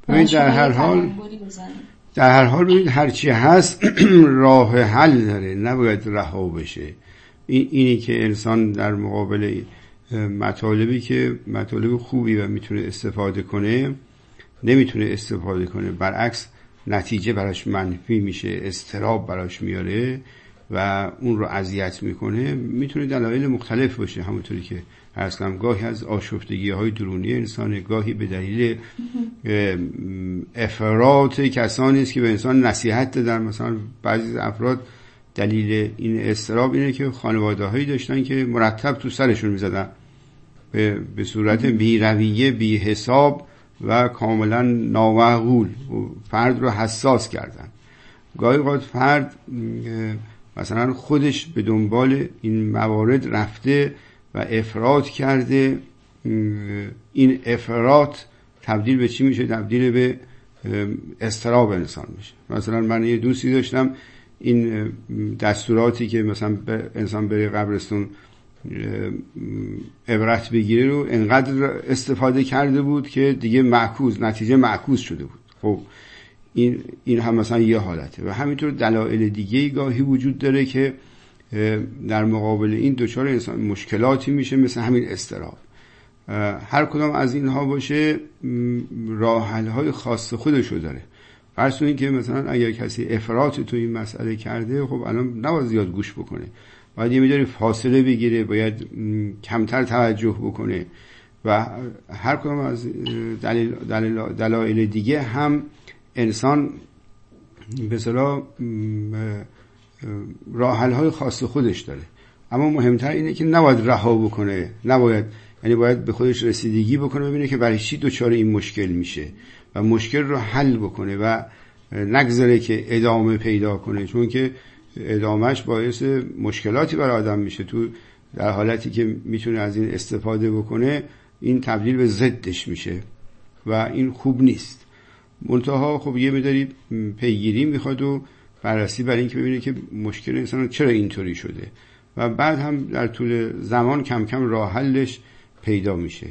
ببینید در هر حال ببینید هرچی هست راه حل داره، نباید رها بشه. اینی که انسان در مقابل مطالبی که مطالب خوبی و میتونه استفاده کنه نمیتونه استفاده کنه، برعکس نتیجه براش منفی میشه، اضطراب براش میاره و اون رو اذیت میکنه، میتونه دلایل مختلف باشه. همونطوری که عرض کردم گاهی از آشفتگی‌های درونی انسان، گاهی به دلیل افراط کسانی است که به انسان نصیحت دادن. مثلا بعضی افراد دلیل این اضطراب اینه که خانواده‌هایی داشتن که مرتب تو سرشون میزدن به صورت بی‌رویه، بی‌حساب و کاملا نامعقول، فرد رو حساس کردن. گاهی اوقات فرد مثلا خودش به دنبال این موارد رفته و افراط کرده، این افراط تبدیل به چی میشه؟ تبدیل به اضطراب انسان میشه. مثلا من یه دوستی داشتم، این دستوراتی که مثلا انسان بره قبرستون عبرت بگیره رو انقدر استفاده کرده بود که دیگه نتیجه معکوس شده بود. خب این هم مثلا یه حالته. و همینطور دلایل دیگه گاهی وجود داره که در مقابل این دچار انسان مشکلاتی میشه، مثل همین اضطراب. هر کدام از اینها باشه راه حل های خاص خودشو داره. فرض کنید که مثلا اگر کسی افراط تو این مسئله کرده، خب الان نباید زیاد گوش بکنه، باید یه مقدار فاصله بگیره، باید کمتر توجه بکنه. و هر کدام از دلایل دیگه هم انسان به اصطلاح راه حل های خاص خودش داره. اما مهمتر اینه که نباید رها بکنه، یعنی باید به خودش رسیدگی بکنه، ببینه که برای چی دچار این مشکل میشه و مشکل رو حل بکنه و نگذاره که ادامه پیدا کنه، چون که ادامهش باعث مشکلاتی برای آدم میشه. تو در حالتی که میتونه از این استفاده بکنه، این تبدیل به ضدش میشه و این خوب نیست. منتها خب یه مقداری پیگیری میخواد و بررسی برای اینکه ببینه که مشکل انسان چرا اینطوری شده و بعد هم در طول زمان کم کم راه حلش پیدا میشه.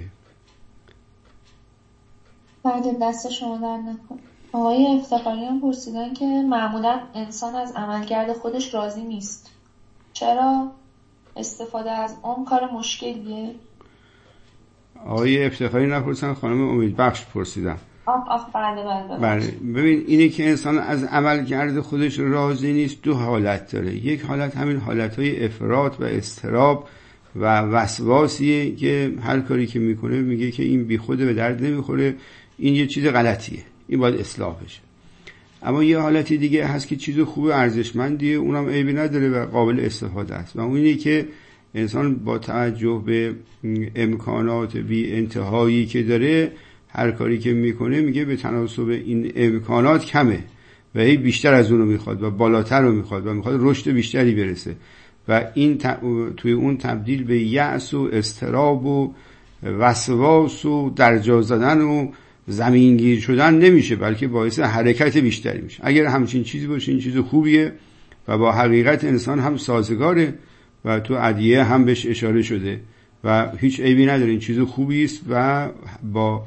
بعد دست شما در نکن. آقای افتخاری هم پرسیدن که معمولا انسان از عملکرد خودش راضی نیست، چرا استفاده از اون کار مشکلیه؟ آقای افتخاری نپرسیدن، خانم امیدبخش پرسیدن. بله. ببین اینه که انسان از عملکرد خودش راضی نیست، دو حالت داره. یک حالت همین حالتهای افراط و اضطراب و وسواسیه که هر کاری که میکنه میگه که این بیخوده، به درد نمیخوره، این یه چیز غلطیه، این باید اصلاح بشه. اما یه حالتی دیگه هست که چیز خوب ارزشمندیه، اونم عیبی نداره و قابل استفاده است، و اون اینه که انسان با توجه به امکانات بی انتهایی که داره هر کاری که میکنه میگه به تناسب این امکانات کمه و هی بیشتر از اونو میخواد و بالاتر رو میخواد و میخواد رشد بیشتری برسه و این توی اون تبدیل به یأس و اضطراب و وسواس و درجا زدن و زمینگیر شدن نمیشه، بلکه باعث حرکت بیشتری میشه. اگر همچین چیزی باشه این چیز خوبیه و با حقیقت انسان هم سازگاره و تو ادعیه هم بهش اشاره شده و هیچ عیبی نداره، این چیز خوبی است و با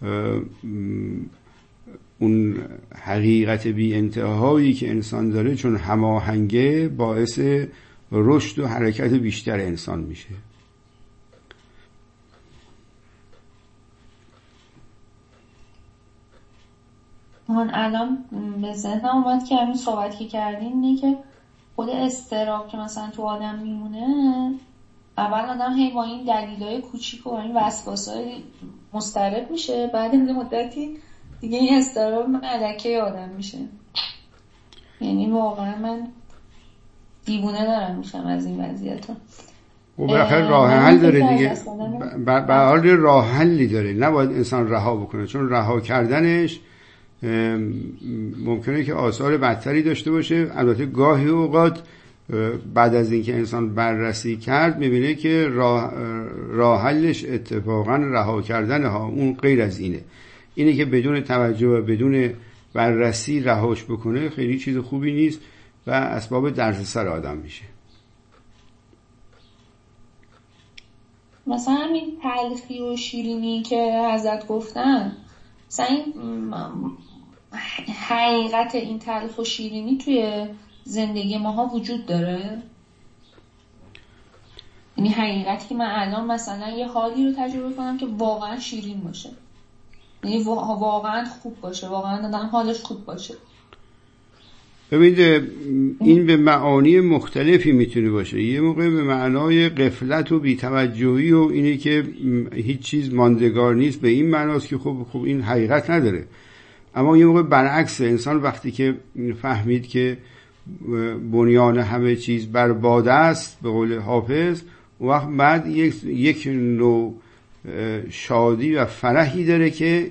اون حقیقت بی انتهایی که انسان داره چون هماهنگه باعث رشد و حرکت بیشتر انسان میشه. من الان به ذهنم اومد که همین صحبت که کردین اینه که خود اضطراب که مثلا تو آدم میمونه، اول آدم هی با این دلیلای کوچیک و این وسواسای مضطرب میشه، بعد این مدتی دیگه این اضطراب ملکه آدم میشه. یعنی واقعا من دیوونه دارم میشم از این وضعیت ها. و بالاخره راه حل داره دیگه، به حال راه حلی داره، نباید انسان رها بکنه، چون رها کردنش ممکنه که آثار بدتری داشته باشه. البته گاهی اوقات بعد از اینکه انسان بررسی کرد میبینه که راه حلش اتفاقا رها کردن ها، اون غیر از اینه که بدون توجه و بدون بررسی رهاش بکنه خیلی چیز خوبی نیست و اسباب دردسر آدم میشه. مثلا همین تلخی و شیرینی که ازت گفتن، مثلا این حقیقت این تلخ و شیرینی توی زندگی ماها وجود داره؟ یعنی حقیقتی که من الان مثلا یه حالی رو تجربه کنم که واقعا شیرین باشه، یعنی واقعا خوب باشه، واقعا آدم حالش خوب باشه. ببینید این به معانی مختلفی میتونه باشه. یه موقع به معنای غفلت و بی‌توجهی و اینه که هیچ چیز ماندگار نیست، به این معناست که خب این حقیقت نداره. اما یه موقع برعکس، انسان وقتی که فهمید که بنیان همه چیز بر باده است به قول حافظ، وقت بعد یک نوع شادی و فرحی داره که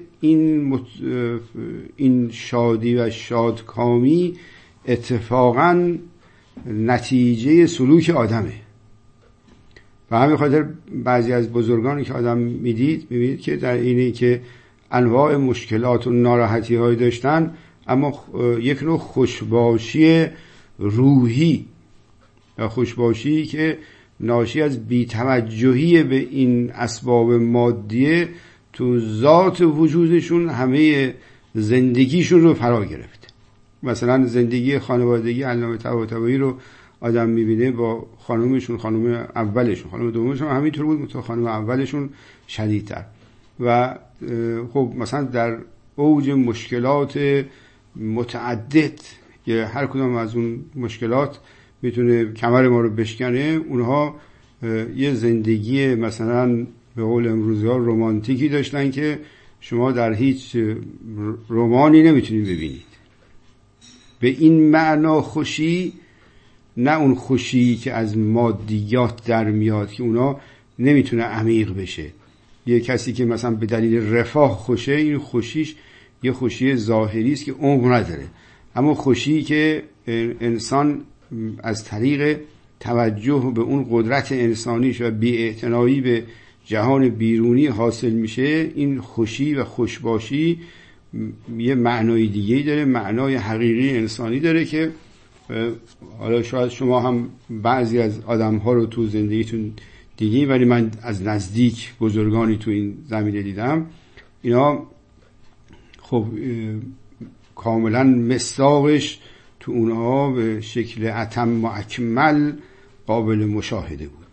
این شادی و شادکامی اتفاقا نتیجه سلوک آدمه. و همین خاطر بعضی از بزرگانی که آدم میبینید که در اینی که انواع مشکلات و ناراحتی های داشتن، اما یک نوع خوشباشی روحی و خوشباشی که ناشی از بی‌توجهی به این اسباب مادیه تو ذات وجودشون همه زندگیشون رو فرا گرفته. مثلا زندگی خانوادگی علامه طباطبایی رو آدم میبینه با خانومشون، خانوم اولشون، خانوم دومشون همینطور بود، تا خانوم اولشون شدیدتر. و خب مثلا در اوج مشکلات متعدد که هر کدام از اون مشکلات میتونه کمر ما رو بشکنه، اونها یه زندگی مثلا به قول امروزی‌ها رمانتیکی داشتن که شما در هیچ رمانی نمیتونید ببینید. به این معنا خوشی، نه اون خوشی که از مادیات در میاد که اونا نمیتونه عمیق بشه. یه کسی که مثلا به دلیل رفاه خوشه، این خوشیش یه خوشی ظاهری است که عمق نداره. اما خوشی که انسان از طریق توجه به اون قدرت انسانیش و بی‌اعتنایی به جهان بیرونی حاصل میشه، این خوشی و خوشباشی یه معنای دیگه‌ای داره، معنای حقیقی انسانی داره که حالا شاید شما هم بعضی از آدم‌ها رو تو زندگیتون دیدین، ولی من از نزدیک بزرگانی تو این زمینه دیدم. اینا خب کاملا مصداقش تو اونها به شکل اتم و اکمل قابل مشاهده بود.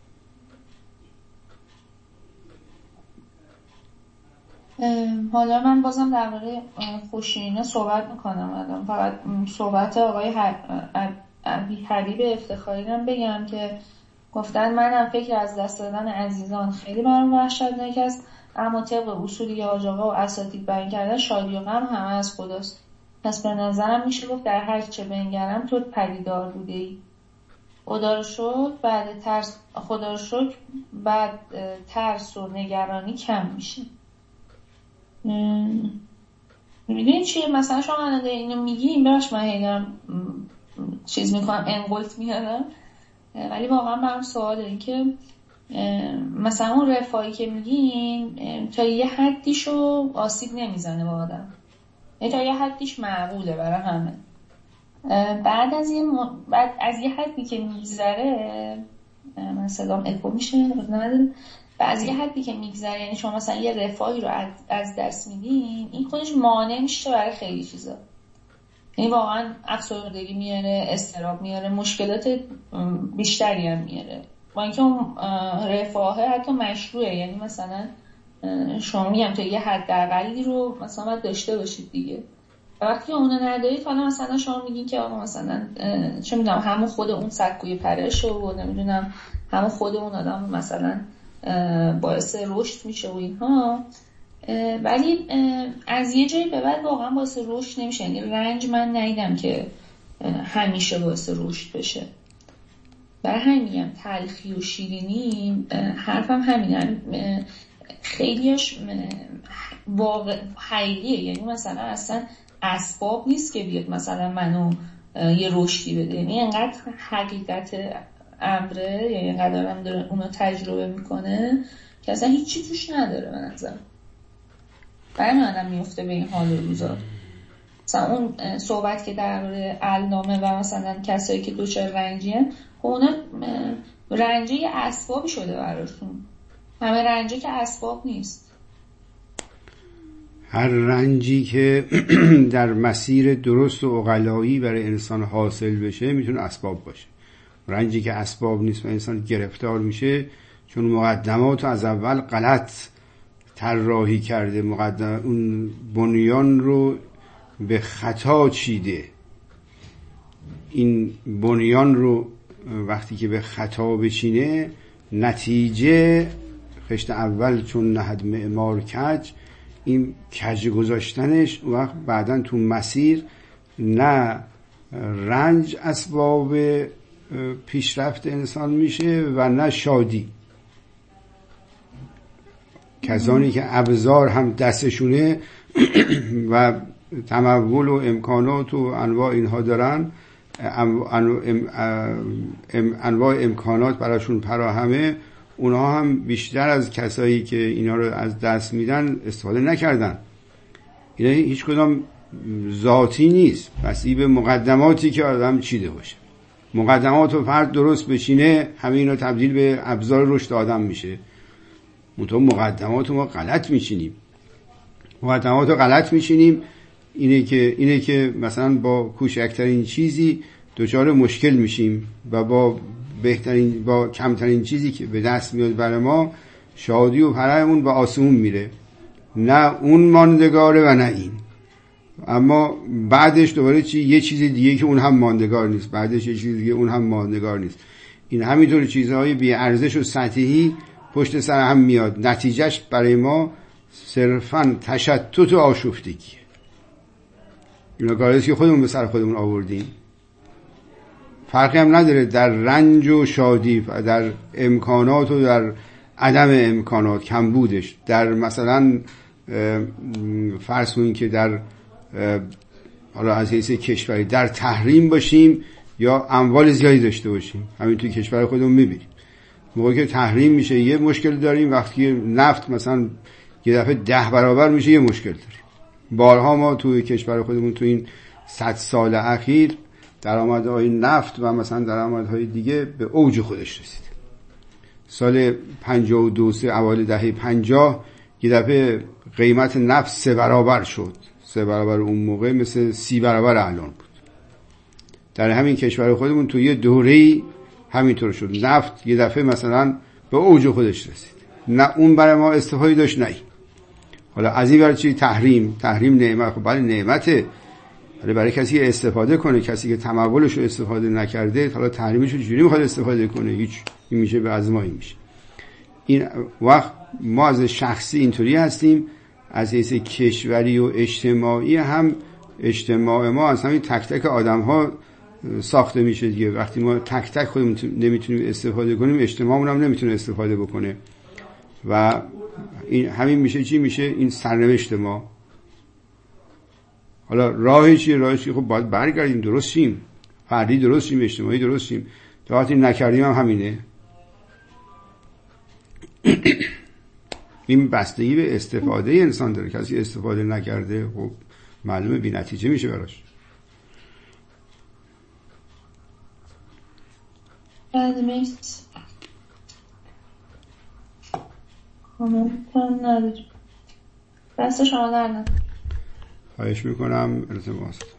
حالا من بازم درباره خوشی اینا صحبت میکنم الان. فقط صحبت آقای حبیب افتخاری هم بگم که گفتن منم فکر از دست دادن عزیزان خیلی برام وحشتناک است، اما طبق اصولی که حاج آقا و اساتید بیان کردن شادی و غم همه از خداست. پس به نظرم میشه گفت در هر چه بنگرم تو پدیدار بودی. خدا رو شکر بعد ترس و نگرانی کم میشه. میدونی چیه؟ مثلا شما الان اینو میگی، ببخش من هیدارم چیز میکنم انقلت میارم، ولی واقعا برام سواله این که مثلا اون رفاهی که میگین تا یه حدیشو آسیب نمیزنه با آدم، تا یه حدیش معقوله برای همه. بعد از یه حدی که میگذره، مثلا اکو میشه نداره، بعد از یه حدی که میگذره، یعنی شما مثلا یه رفاهی رو از دست میدین، این خودش مانع میشه برای خیلی چیزا. یعنی واقعا افسردگی میاره، اضطراب میاره، مشکلات بیشتری هم میاره، با اینکه اون رفاهه حتی مشروعه. یعنی مثلا شما میگم تا یه حداقلی رو مثلا باید داشته باشید دیگه. وقتی اونو ندارید، حالا مثلا شما میگین که آقا مثلا چه میدونم همون خود اون سکوی پرش و نمیدونم همون خود اون آدم مثلا باعث رشد میشه و اینها، ولی از یه جایی به بعد واقعا باعث رشد نمیشه. یعنی رنج من ندیدم که همیشه باعث رشد بشه. برای همین میگم تلخی و شیرینی، حرفم همینه، خیلیش واقع حقیقیه. یعنی مثلا اصلا اسباب نیست که بیاد مثلا منو یه رشدی بده، یعنی انقدر حقیقت امره، یعنی انقدر هم داره اونو تجربه میکنه که اصلا هیچی توش نداره به نظر. برای من میفته به این حال روزا. مثلا اون صحبت که درباره علامه و مثلا کسایی که دوچار رنجیه، خب اونا رنجه یه اسبابی شده براشون، همه رنجه که اسباب نیست. هر رنجی که در مسیر درست و عقلایی برای انسان حاصل بشه میتونه اسباب باشه. رنجی که اسباب نیست و انسان گرفتار میشه چون مقدمات از اول غلط طراحی کرده، اون بنیان رو به خطا چیده. این بنیان رو وقتی که به خطا بچینه، نتیجه خشت اول چون نهد معمار کج، این کج گذاشتنش وقت بعدن تو مسیر نه رنج اسباب پیشرفت انسان میشه و نه شادی. کسانی که ابزار هم دستشونه و تمول و امکانات و انواع اینها دارن، انواع امکانات براشون فراهمه، اونها هم بیشتر از کسایی که اینا رو از دست میدن استفاده نکردن. اینا هیچ کدام ذاتی نیست، بسی به مقدماتی که آدم چیده باشه. مقدمات و فرد درست بشینه، همه اینا تبدیل به ابزار رشد آدم میشه. منتها مقدمات ما غلط میشینیم. مقدمات رو غلط میشینیم. اینه که مثلا با کوچکترین چیزی دچار مشکل میشیم و با کمترین چیزی که به دست میاد برای ما شادی و فرحمون به آسمون میره. نه اون ماندگاره و نه این. اما بعدش دوباره یه چیز دیگه که اون هم ماندگار نیست، بعدش یه چیز دیگه اون هم ماندگار نیست. این همینطور چیزهای بی ارزش و سطحی پشت سر هم میاد. نتیجهش برای ما صرفاً تشتت و آشفتگیه. اینا کاریست که خودمون به سر خودمون آوردیم. فرقی هم نداره در رنج و شادی و در امکانات و در عدم امکانات، کمبودش، در مثلا فرض کنیم که در حالا از حیث کشوری در تحریم باشیم یا اموال زیادی داشته باشیم. همین توی کشور خودمون میبینیم موقعی که تحریم میشه یه مشکل داریم، وقتی نفت مثلا یه دفعه 10 برابر میشه یه مشکل داریم. بارها ما توی کشور خودمون تو این 100 سال اخیر درآمدهای نفت و مثلا درآمدهای دیگه به اوج خودش رسید. سال 52 اوایل دهه 50 یه دفعه قیمت نفت 3 برابر شد. 3 برابر اون موقع مثل 30 برابر الان بود. در همین کشور خودمون تو یه دوره‌ای همینطور شد. نفت یه دفعه مثلا به اوج خودش رسید. نه اون برای ما استفاده داشت نه این. حالا از این برای چی؟ تحریم نعمت. خب بله نعمته، ولی برای کسی که استفاده کنه، کسی که تمولش رو استفاده نکرده، حالا تحریمش رو چجوری میخواد استفاده کنه؟ هیچ. این میشه به ازمایی میشه. این وقت ما از شخصی اینطوری هستیم، از حیث کشوری و اجتماعی هم اجتماع ما از همین تک تک آدم ها ساخته میشه دیگه. وقتی ما تک تک خودمون نمیتونیم استفاده کنیم، اجتماعمون هم نمیتونه استفاده بکنه و این همین میشه چی میشه؟ این سرنوشت ما. حالا راهی چیه؟ راهی خب باید برگردیم درست شیم، فردی درست شیم، اجتماعی درست شیم. تا وقتی نکردیم هم همینه. این بستگی به استفاده انسان داره. کسی استفاده نکرده خب معلومه بی نتیجه میشه براش. مرسی. کامنت نداری. دست شما در نکنه. خواهش میکنم. التماس